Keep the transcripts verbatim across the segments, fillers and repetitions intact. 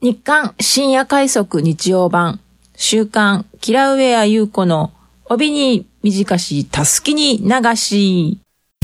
日刊深夜快速日曜版週刊キラウェア優子の帯に短したすきに流し。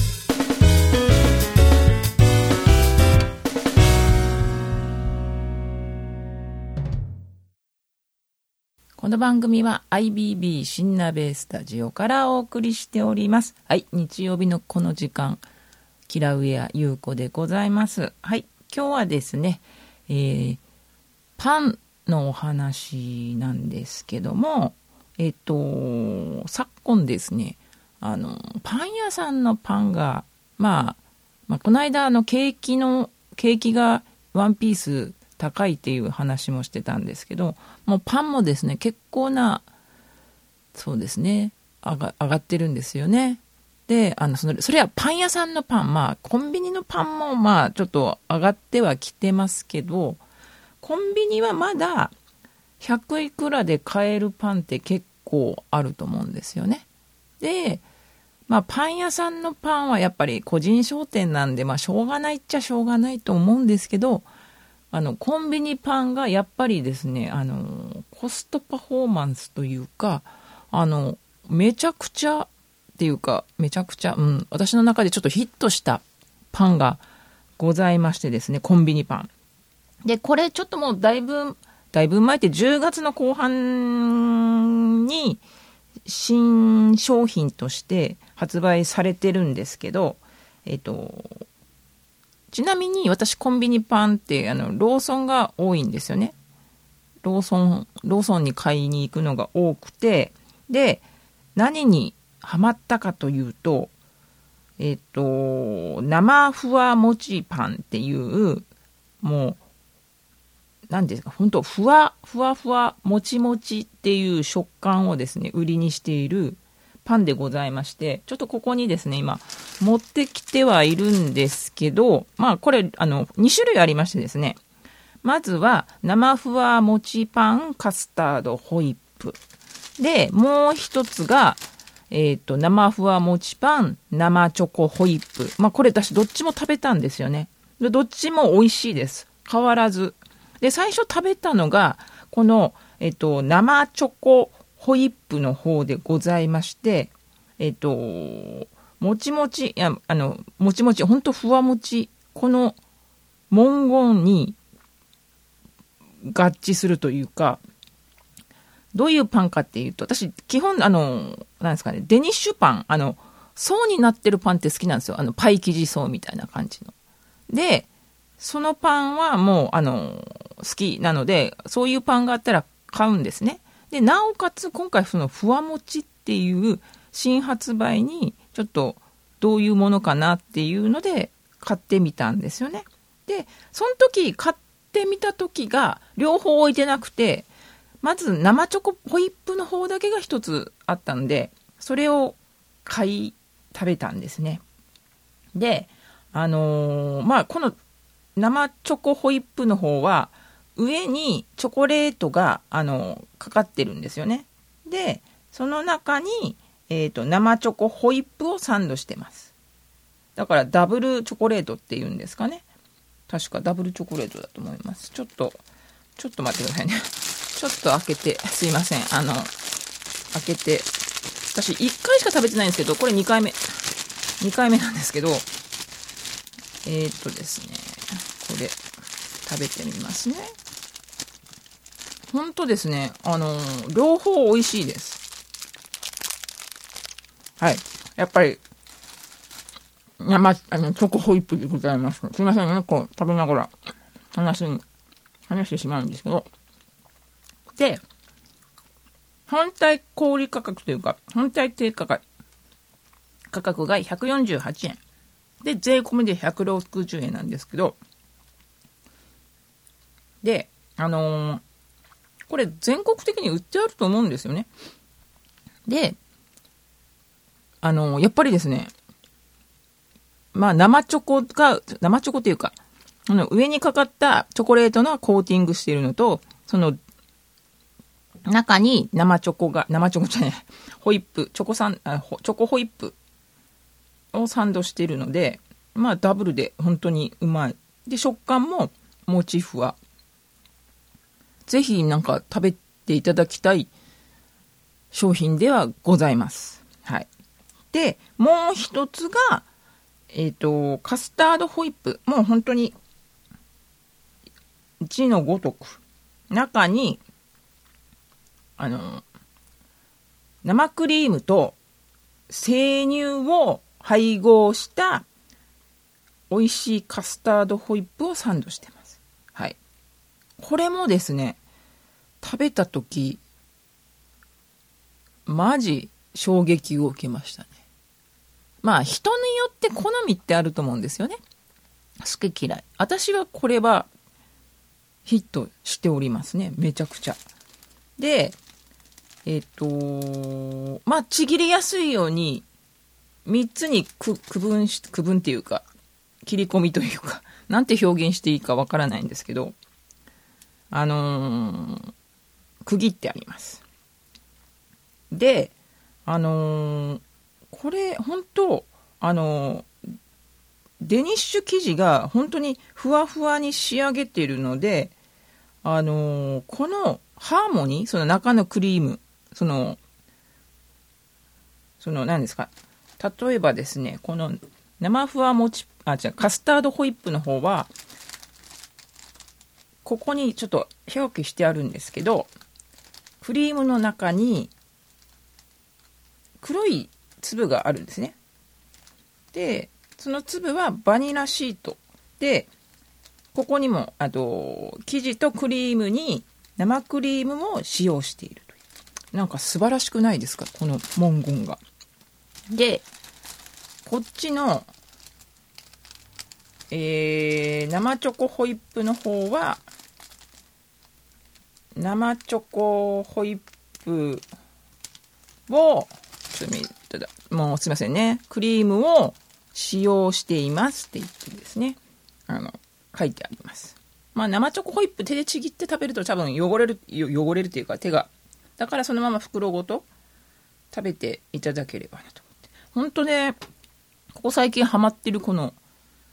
この番組は アイビービー 新鍋スタジオからお送りしております。はい、日曜日のこの時間、キラウェア優子でございます。はい、今日はですね、えー、パンのお話なんですけども、えっと昨今ですね、あのパン屋さんのパンが、まあ、まあこの間あの景気の景気がワンピース高いっていう話もしてたんですけど、もうパンもですね結構なそうですね上が、上がってるんですよね。で、あのそのそれはパン屋さんのパン、まあコンビニのパンもまあちょっと上がってはきてますけど、コンビニはまだひゃくいくらで買えるパンって結構あると思うんですよね。で、まあパン屋さんのパンはやっぱり個人商店なんで、まあしょうがないっちゃしょうがないと思うんですけど、あのコンビニパンがやっぱりですね、あのコストパフォーマンスというか、あのめちゃくちゃっていうかめちゃくちゃ、うん、私の中でちょっとヒットしたパンがございましてですね、コンビニパンで、これちょっともうだいぶだいぶ前ってじゅうがつの後半に新商品として発売されてるんですけど、えっとちなみに私コンビニパンってあのローソンが多いんですよね。ローソンローソンに買いに行くのが多くて、で何にハマったかというと、えっと生ふわもちパンっていう、もう何ですか、本当ふわふわふわもちもちっていう食感をですね売りにしているパンでございまして、ちょっとここにですね今持ってきてはいるんですけど、まあこれあのに種類ありましてですね、まずは生ふわもちパンカスタードホイップで、もう一つがえーと生ふわもちパン生チョコホイップ。まあこれ私どっちも食べたんですよね。でどっちも美味しいです、変わらず。で最初食べたのがこの、えっと、生チョコホイップの方でございまして、えっともちもち、いやあのもちもち、ほんとふわもち、この文言に合致するというか、どういうパンかっていうと、私基本あのなんですかね、デニッシュパン、あの層になってるパンって好きなんですよ。あのパイ生地層みたいな感じので、そのパンはもうあの好きなので、そういうパンがあったら買うんですね。でなおかつ今回そのふわもちっていう新発売にちょっとどういうものかなっていうので買ってみたんですよね。でその時買ってみた時が両方置いてなくて、まず生チョコホイップの方だけが一つあったんで、それを買い食べたんですね。であのー、まあこの生チョコホイップの方は上にチョコレートがあのかかってるんですよね。でその中に、えーと、生チョコホイップをサンドしてます。だからダブルチョコレートっていうんですかね。確かダブルチョコレートだと思います。ちょっとちょっと待ってくださいね。ちょっと開けて、すいません、あの開けて、私いっかいしか食べてないんですけど、これにかいめにかいめなんですけど、えーとですねこれ食べてみますね。本当ですね、あのー、両方美味しいです。はい、やっぱり生あのチョコホイップでございます。すいませんね、こう食べながら話に話してしまうんですけど、で本体小売価格というか本体低価格価格がひゃくよんじゅうはちえんで、税込みでひゃくろくじゅうえんなんですけど、であのー、これ全国的に売ってあると思うんですよね。であのー、やっぱりですね、まあ生チョコが生チョコというか、あの上にかかったチョコレートのコーティングしているのと、その中に生チョコが生チョコじゃないホイップチョコサンあチョコホイップをサンドしているので、まあダブルで本当にうまい。で食感ももちふわぜひなんか食べていただきたい商品ではございます。はい。で、もう一つが、えっと、カスタードホイップ。もう本当に、字のごとく。中に、あの、生クリームと生乳を配合した美味しいカスタードホイップをサンドしてます。はい。これもですね、食べたとき、マジ衝撃を受けましたね。まあ人によって好みってあると思うんですよね。好き嫌い。私はこれはヒットしておりますね。めちゃくちゃ。で、えっと、まあちぎりやすいようにみっつに区分し、区分っていうか、切り込みというか、なんて表現していいかわからないんですけど、あのー、区切ってあります。で、あのー、これ本当あのー、デニッシュ生地が本当にふわふわに仕上げているので、あのー、このハーモニー、その中のクリーム、その、その何ですか、例えばですね、この生ふわもち、あ、違う、カスタードホイップの方は、ここにちょっと表記してあるんですけど、クリームの中に黒い粒があるんですね。で、その粒はバニラシートで、ここにもあと生地とクリームに生クリームも使用しているという、なんか素晴らしくないですか、この文言が。で、こっちの、えー、生チョコホイップの方は、生チョコホイップを、ちょっと見ただ、もうすいませんね、クリームを使用していますって言ってですね、あの、書いてあります。まあ生チョコホイップ手でちぎって食べると多分汚れる、汚れるというか手が、だからそのまま袋ごと食べていただければなと思って。本当ね、ここ最近ハマってるこの、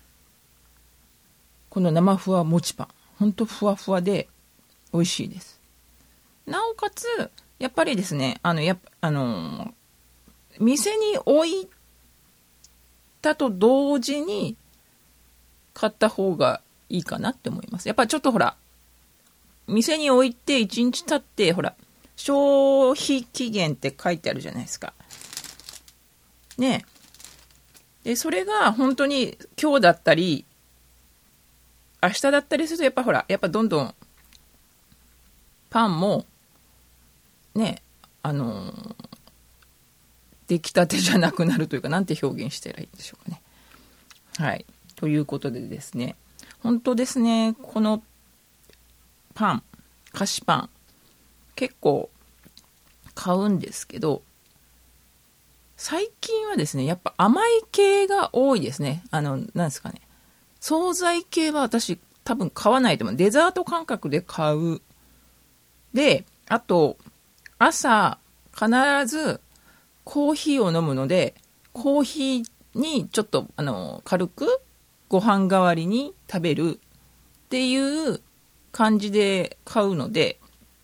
この生ふわもちパン。本当ふわふわで美味しいです。なおかつ、やっぱりですね、あの、やっぱ、あの、店に置いたと同時に買った方がいいかなって思います。やっぱりちょっとほら、店に置いていちにち経って、ほら、消費期限って書いてあるじゃないですか。ねえ。で、それが本当に今日だったり、明日だったりすると、やっぱほら、やっぱどんどんパンもね、あのー、出来たてじゃなくなるというか、なんて表現したらいいんでしょうかね。はい。ということでですね、本当ですね、このパン、菓子パン、結構買うんですけど、最近はですね、やっぱ甘い系が多いですね。あの、なんですかね。惣菜系は私多分買わないと思う。デザート感覚で買う。で、あと、朝必ずコーヒーを飲むので、コーヒーにちょっとあの軽くご飯代わりに食べるっていう感じで買うので、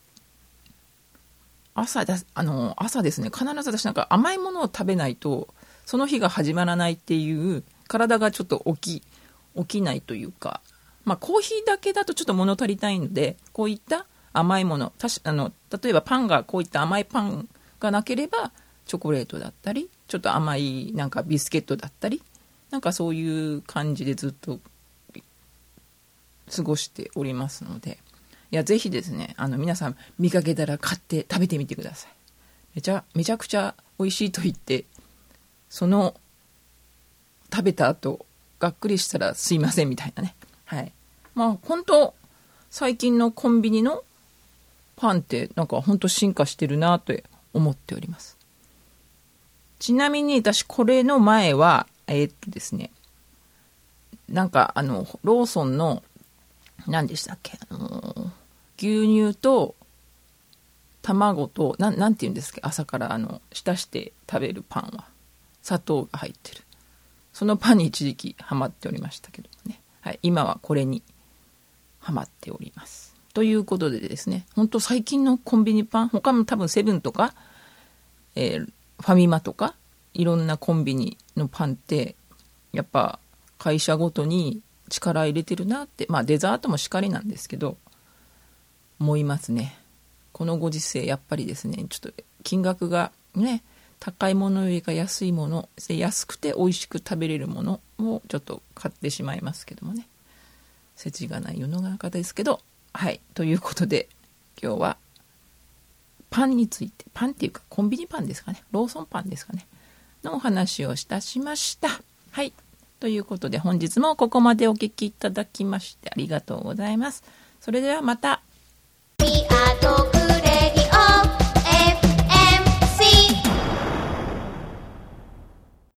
朝だ、あの朝ですね、必ず私なんか甘いものを食べないとその日が始まらないっていう、体がちょっと起き起きないというか、まあコーヒーだけだとちょっと物足りないので、こういった甘いもの、たしあの例えばパンがこういった甘いパンがなければチョコレートだったり、ちょっと甘いなんかビスケットだったり、なんかそういう感じでずっと過ごしておりますので、いやぜひですね、あの皆さん見かけたら買って食べてみてください。めちゃめちゃくちゃ美味しいと言って、その食べた後がっくりしたらすいませんみたいなね。はい。まあ本当最近のコンビニのパンってなんか本当進化してるなと思っております。ちなみに私これの前はえー、っとですね、なんかあのローソンの何でしたっけ、あの牛乳と卵とな ん, なんて言うんですか、朝からあの浸して食べるパンは砂糖が入ってる、そのパンに一時期ハマっておりましたけどね、はい、今はこれにハマっております。 ということでですね、本当最近のコンビニパン、他も多分セブンとか、えー、ファミマとかいろんなコンビニのパンってやっぱ会社ごとに力入れてるなって、まあデザートもしかりなんですけど思いますね。このご時世やっぱりですね、ちょっと金額がね、高いものよりか安いもの、安くて美味しく食べれるものをちょっと買ってしまいますけどもね、世知がない世の中ですけど、はい、ということで今日はパンについて、パンっていうかコンビニパンですかね、ローソンパンですかねのお話をいたしました。はい、ということで本日もここまでお聞きいただきましてありがとうございます。それではまた。